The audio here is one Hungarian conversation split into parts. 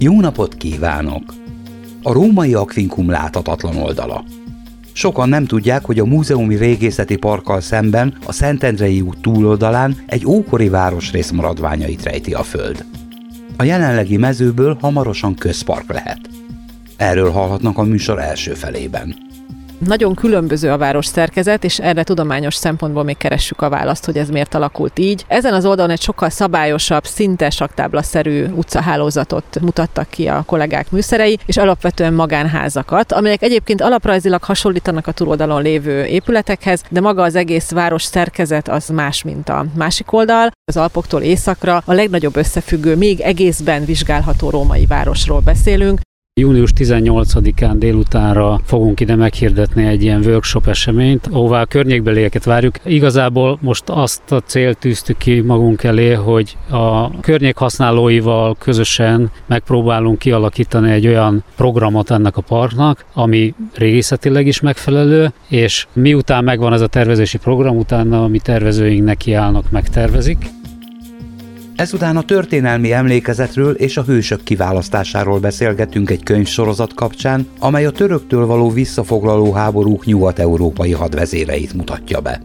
Jó napot kívánok! A római akvinkum láthatatlan oldala. Sokan nem tudják, hogy a múzeumi régészeti parkkal szemben a Szentendrei út túloldalán egy ókori városrész maradványait rejti a föld. A jelenlegi mezőből hamarosan közpark lehet. Erről hallhatnak a műsor első felében. Nagyon különböző a város szerkezet, és erre tudományos szempontból még keressük a választ, hogy ez miért alakult így. Ezen az oldalon egy sokkal szabályosabb, szinte saktáblaszerű utcahálózatot mutattak ki a kollégák műszerei, és alapvetően magánházakat, amelyek egyébként alaprajzilag hasonlítanak a túloldalon lévő épületekhez, de maga az egész város szerkezet az más, mint a másik oldal. Az Alpoktól északra a legnagyobb összefüggő, még egészben vizsgálható római városról beszélünk. Június 18-án délutánra fogunk ide meghirdetni egy ilyen workshop eseményt, ahová a környékbelieket várjuk. Igazából most azt a célt tűztük ki magunk elé, hogy a környék használóival közösen megpróbálunk kialakítani egy olyan programot ennek a parknak, ami régészetileg is megfelelő, és miután megvan ez a tervezési program, utána a mi tervezőink nekiállnak, megtervezik. Ezután a történelmi emlékezetről és a hősök kiválasztásáról beszélgetünk egy könyvsorozat kapcsán, amely a töröktől való visszafoglaló háborúk nyugat-európai hadvezéreit mutatja be.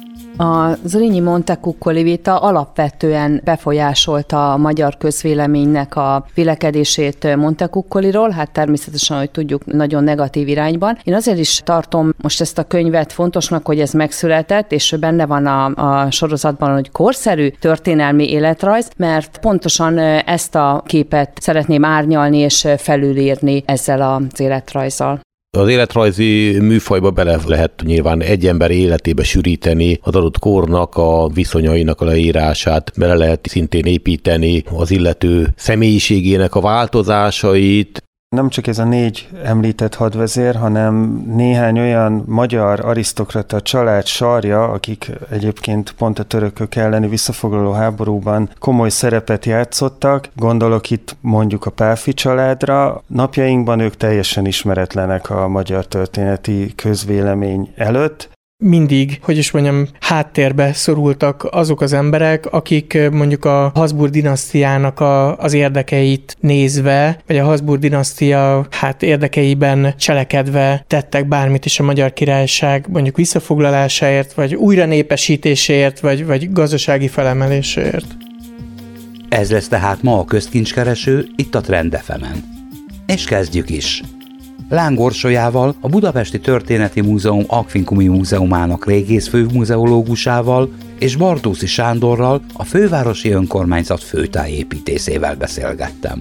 A Zrínyi Montecuccoli vita alapvetően befolyásolta a magyar közvéleménynek a vélekedését Montecuccoliról, hát természetesen, hogy tudjuk, nagyon negatív irányban. Én azért is tartom most ezt a könyvet fontosnak, hogy ez megszületett, és benne van a sorozatban, hogy korszerű történelmi életrajz, mert pontosan ezt a képet szeretném árnyalni és felülírni ezzel az életrajzzal. Az életrajzi műfajba bele lehet nyilván egy ember életébe sűríteni az adott kornak a viszonyainak a leírását, bele lehet szintén építeni az illető személyiségének a változásait. Nem csak ez a 4 említett hadvezér, hanem néhány olyan magyar arisztokrata család sarja, akik egyébként pont a törökök elleni visszafoglaló háborúban komoly szerepet játszottak. Gondolok itt mondjuk a Pálffy családra. Napjainkban ők teljesen ismeretlenek a magyar történeti közvélemény előtt. Mindig, háttérbe szorultak azok az emberek, akik mondjuk a Habsburg dinasztiának az érdekeit nézve, vagy a Habsburg dinasztia érdekeiben cselekedve tettek bármit is a Magyar Királyság mondjuk visszafoglalásáért, vagy újranépesítéséért, vagy gazdasági felemeléséért. Ez lesz tehát ma a Közkincskereső itt a Trend FM-en. És kezdjük is! Láng Orsolyával, a Budapesti Történeti Múzeum Akvinkumi Múzeumának régész főmuzeológusával és Bartóczy Sándorral, a fővárosi önkormányzat főtájépítészével beszélgettem.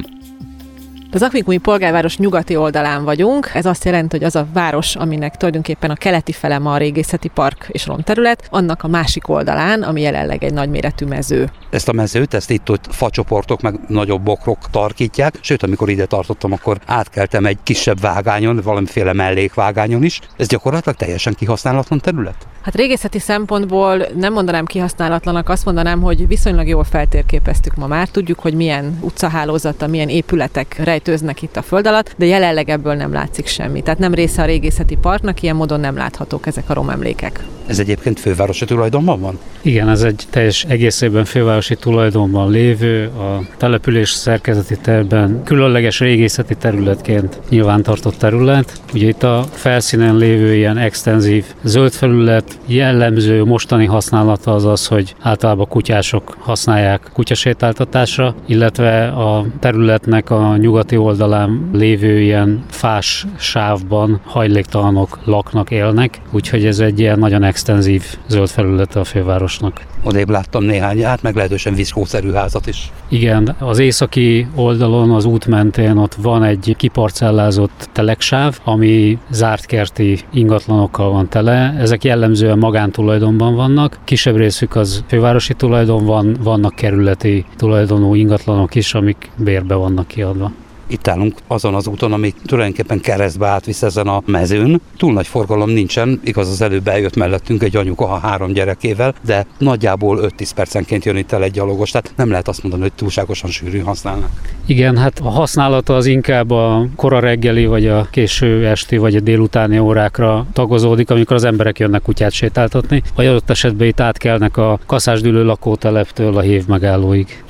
Az akvinkumi polgárváros nyugati oldalán vagyunk. Ez azt jelenti, hogy az a város, aminek tulajdonképpen a keleti fele ma a régészeti park és romterület, annak a másik oldalán, ami jelenleg egy nagyméretű mező. Ezt a mezőt, itt facsoportok meg nagyobb bokrok tarkítják, sőt, amikor ide tartottam, akkor átkeltem egy kisebb vágányon, valamiféle mellékvágányon is. Ez gyakorlatilag teljesen kihasználatlan terület? Hát régészeti szempontból nem mondanám kihasználatlanak, azt mondanám, hogy viszonylag jól feltérképeztük ma már. Tudjuk, hogy milyen utcahálózata, milyen épületek rejtőznek itt a föld alatt, de jelenleg ebből nem látszik semmi. Tehát nem része a régészeti parknak, ilyen módon nem láthatók ezek a romemlékek. Ez egyébként fővárosi tulajdonban van? Igen, ez egy teljes egészében fővárosi tulajdonban lévő, a település szerkezeti tervben különleges régészeti területként nyilvántartott terület. Ugye itt a felszínen lévő ilyen extenzív zöld felület jellemző mostani használata az, hogy általában kutyások használják kutyasétáltatásra, illetve a területnek a nyugati oldalán lévő ilyen fás sávban hajléktalanok laknak, élnek, úgyhogy ez egy ilyen nagyon extenzív zöld felülete a fővárosnak. Odébb láttam néhány meglehetősen viszkószerű házat is. Igen, az északi oldalon, az út mentén ott van egy kiparcellázott teleksáv, ami zárt kerti ingatlanokkal van tele. Ezek jellemzően magántulajdonban vannak. Kisebb részük az fővárosi tulajdon, vannak kerületi tulajdonú ingatlanok is, amik bérbe vannak kiadva. Itt állunk azon az úton, ami tulajdonképpen keresztbe átvisz ezen a mezőn. Túl nagy forgalom nincsen, igaz, az előbb eljött mellettünk egy anyuka a 3 gyerekével, de nagyjából 5-10 percenként jön itt el egy gyalogos, tehát nem lehet azt mondani, hogy túlságosan sűrűn használnak. Igen, hát a használata az inkább a kora reggeli, vagy a késő esti, vagy a délutáni órákra tagozódik, amikor az emberek jönnek kutyát sétáltatni, vagy adott esetben itt átkelnek a Kaszásdülő lakóteleptől a Hév megállóig.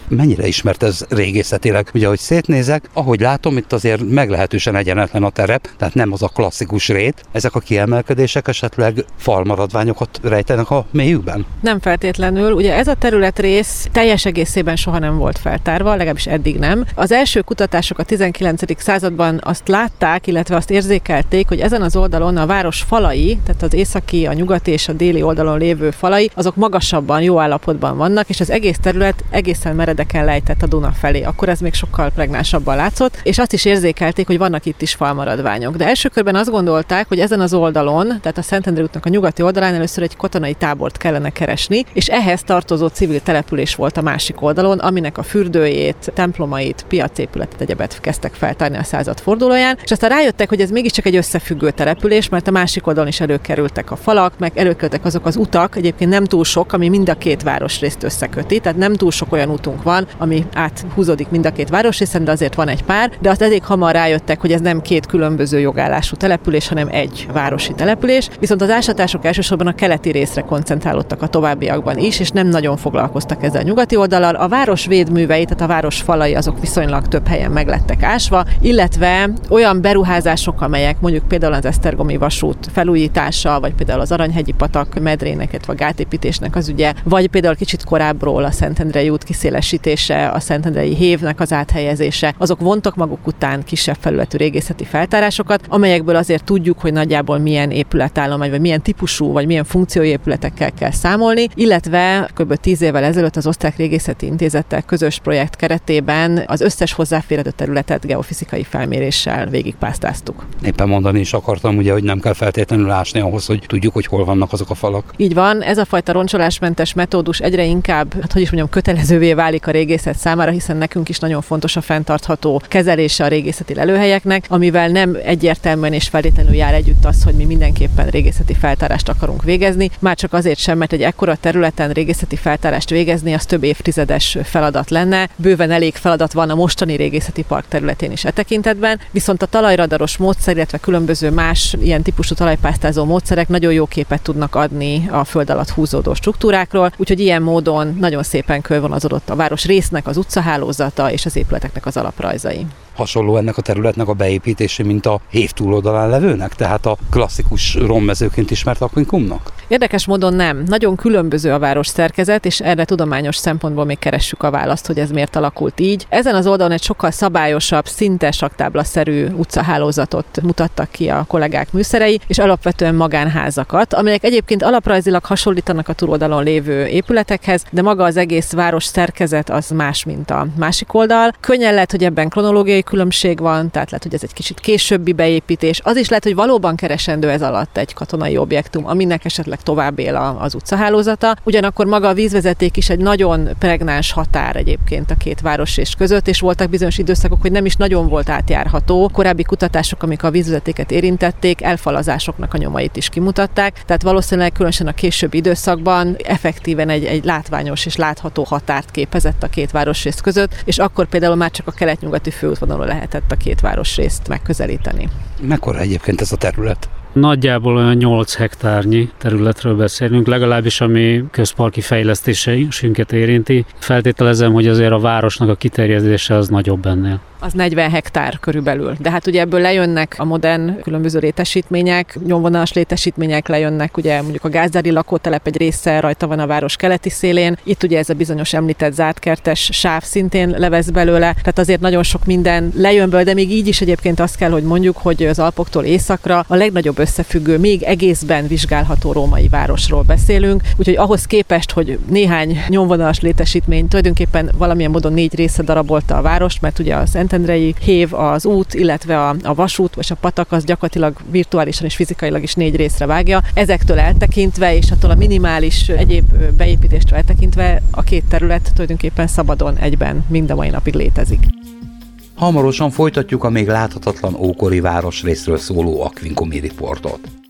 Mennyire ismert ez régészetileg? Ugye, ahogy szétnézek, ahogy látom, itt azért meglehetősen egyenetlen a terep, tehát nem az a klasszikus rét. Ezek a kiemelkedések esetleg falmaradványokat rejtenek a mélyükben? Nem feltétlenül. Ugye ez a területrész teljes egészében soha nem volt feltárva, legalábbis eddig nem. Az első kutatások a 19. században azt látták, illetve azt érzékelték, hogy ezen az oldalon a város falai, tehát az északi, a nyugati és a déli oldalon lévő falai, azok magasabban, jó állapotban vannak, és az egész terület egészen meredeken lejtett a Duna felé. Akkor ez még sokkal pregnánsabban látszott, és azt is érzékelték, hogy vannak itt is falmaradványok. De első körben azt gondolták, hogy ezen az oldalon, tehát a Szentendrei útnak a nyugati oldalán először egy katonai tábort kellene keresni, és ehhez tartozó civil település volt a másik oldalon, aminek a fürdőjét, templomait, piacépületet, egyebet kezdtek feltárni a század fordulóján, és aztán rájöttek, hogy ez mégiscsak egy összefüggő település, mert a másik oldalon is előkerültek a falak, meg előkerültek azok az utak, egyébként nem túl sok, ami mind a két városrészt összeköti, tehát nem túl sok olyan útunk van, ami áthúzódik mind a két városrészen, de azért van egy pár, de azt elég hamar rájöttek, hogy ez nem két különböző jogállású település, hanem egy városi település. Viszont az ásatások elsősorban a keleti részre koncentrálódtak a továbbiakban is, és nem nagyon foglalkoztak ezzel a nyugati oldallal. A város védművei, tehát a város falai azok viszonylag több helyen meglettek ásva, illetve olyan beruházások, amelyek mondjuk például az esztergomi vasút felújítása, vagy például az Aranyhegyi patak medrének, illetve a gátépítésnek az ügye, vagy például kicsit korábbról a Szentendrei út kiszélesítése, a Szentendrei hévnek az áthelyezése, azok vontak maguk után kisebb felületű régészeti feltárásokat, amelyekből azért tudjuk, hogy nagyjából milyen épületállomány, vagy milyen típusú, vagy milyen funkciói épületekkel kell számolni, illetve kb. 10 évvel ezelőtt az Osztrák Régészeti Intézettel közös projekt keretében az összes hozzáférhető területet geofizikai felméréssel végigpásztáztuk. Éppen mondani is akartam, ugye, hogy nem kell feltétlenül ásni ahhoz, hogy tudjuk, hogy hol vannak azok a falak. Így van, ez a fajta roncsolásmentes metódus egyre inkább, kötelezővé válik a régészet számára, hiszen nekünk is nagyon fontos a fenntartható kezelése a régészeti lelőhelyeknek, amivel nem egyértelműen és feltétlenül jár együtt az, hogy mi mindenképpen régészeti feltárást akarunk végezni, már csak azért sem, mert egy ekkora területen régészeti feltárást végezni, az több évtizedes feladat lenne. Bőven elég feladat van a mostani régészeti park területén is e tekintetben, viszont a talajradaros módszer, illetve különböző más ilyen típusú talajpásztázó módszerek nagyon jó képet tudnak adni a föld alatt húzódó struktúrákról, úgyhogy ilyen módon nagyon szépen körvonalazódott a város résznek az utcahálózata és az épületeknek az alaprajzai. Hasonló ennek a területnek a beépítése, mint a hév túloldalán levőnek, tehát a klasszikus rommezőként ismert akvinkumnak? Érdekes módon nem. Nagyon különböző a város szerkezet, és erre tudományos szempontból még keressük a választ, hogy ez miért alakult így. Ezen az oldalon egy sokkal szabályosabb, szinte saktáblaszerű utcahálózatot mutattak ki a kollégák műszerei, és alapvetően magánházakat, amelyek egyébként alaprajzilag hasonlítanak a túloldalon lévő épületekhez, de maga az egész város szerkezet az más, mint a másik oldal. Könnyen lehet, hogy ebben kronológiai különbség van, tehát lehet, hogy ez egy kicsit későbbi beépítés. Az is lehet, hogy valóban keresendő ez alatt egy katonai objektum, aminek esetleg tovább él az utcahálózata. Ugyanakkor maga a vízvezeték is egy nagyon pregnáns határ egyébként a két városrész között, és voltak bizonyos időszakok, hogy nem is nagyon volt átjárható. Korábbi kutatások, amik a vízvezetéket érintették, elfalazásoknak a nyomait is kimutatták, tehát valószínűleg különösen a későbbi időszakban effektíven egy látványos és látható határt képezett a két városrész között, és akkor például már csak a kelet-nyugati főútvonalon lehetett a két városrészt megközelíteni. Mekkora egyébként ez a terület? Nagyjából olyan 8 hektárnyi területről beszélünk, legalábbis ami közparki fejlesztésünket érinti. Feltételezem, hogy azért a városnak a kiterjedése az nagyobb ennél. Az 40 hektár körülbelül. De hát ugye ebből lejönnek a modern különböző létesítmények, nyomvonalas létesítmények lejönnek, ugye mondjuk a gázdári lakótelep egy része rajta van a város keleti szélén. Itt ugye ez a bizonyos említett zártkertes sáv szintén levesz belőle, tehát azért nagyon sok minden lejön belőle, de még így is egyébként azt kell, hogy mondjuk, hogy az Alpoktól északra a legnagyobb összefüggő, még egészben vizsgálható római városról beszélünk, úgyhogy ahhoz képest, hogy néhány nyomvonalas létesítmény tulajdonképpen valamilyen módon 4 része darabolta a várost, mert ugye a Szentendrei hév, az út, illetve a vasút és a patak az gyakorlatilag virtuálisan és fizikailag is 4 részre vágja. Ezektől eltekintve és attól a minimális egyéb beépítéstől eltekintve a két terület tulajdonképpen szabadon egyben mind a mai napig létezik. Hamarosan folytatjuk a még láthatatlan ókori városrészről szóló akvinkumi riportot.